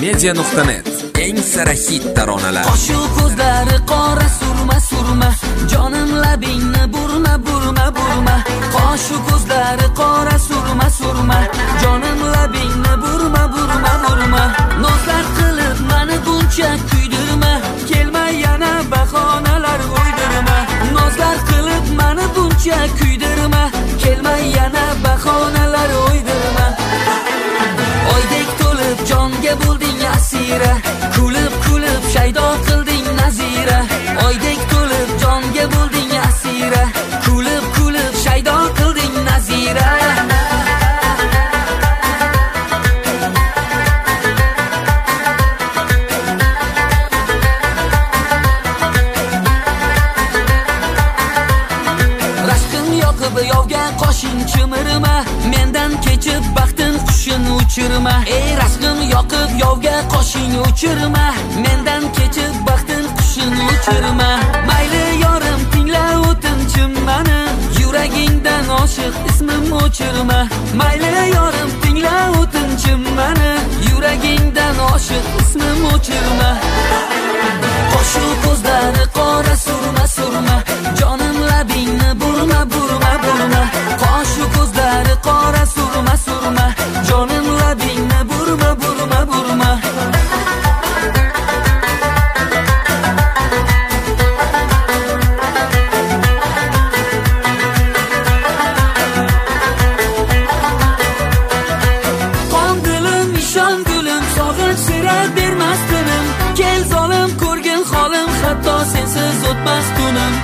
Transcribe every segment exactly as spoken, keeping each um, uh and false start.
media nuqta net eng sara hit taronalar. Qoshiq ko'zlari qora surma surma, jonim labingni burma burma burma. Qoshiq ko'zlari qora surma surma, jonim labingni burma burma burma. Nozlar qilib meni buncha kuydirma, kelma yana bahonalar o'ydirma. Nozlar qilib meni buncha kuydirma, kelma yana bahonalar o'ydirma. Oydek to'lib jonga bo'lding asira, kulib kulib shaydo qilding nazira. Oydek to'lib jonga bo'lding asira, kulib kulib shaydo qilding nazira. Rashqim yoqib yovga qoshing chimirma, mendan kechib baxtin qushini uchirma. Ey rashqim yoqib yovga qoshing uchirma, mendan kechib baxtin qushini uchirma. Mayli yorim tingla o'tinchim mani, yuragingdan oshiq ismim o'chirma. Mayli yorim tingla o'tinchim mani, yuragingdan oshiq ismim o'chirma. Qoshiq ko'zlari qora surma surma, jonim labingni burma burma burma. Qoshiq ko'zlari qora surma surma, jonim labingni burma burma burma. Qon dilim ishon gulim, sog'inch sira bermas tinim. Kel zolim ko'rgin holim, hatto sensiz o'tmas kunim.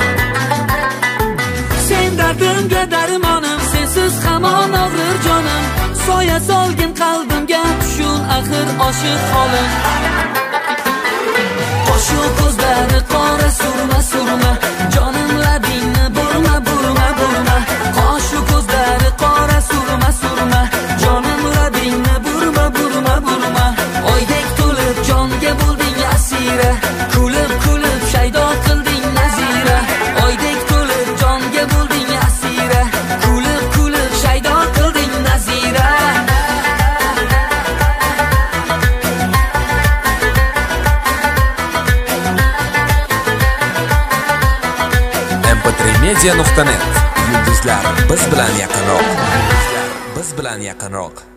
Sen dardimga darmonim, sensiz hamon og'rir jonim. Soya solgin qalbimga, tushun axir oshiq holim. Qoshiq ko'zlari qora surma surma, jonim labingni burma burma burma. Qoshiq ko'zlari qora surma surma, jonim labingni burma burma burma. Oydek to'lib jonga bo'lding asira, kulib kulib shaydo qilding nazira. Oydek to'lib jonga bo'lding asira, kulib kulib shaydo qilding nazira. em p tre media nuqta net yulduzlar biz bilan yaqinroq. Biz bilan yaqinroq.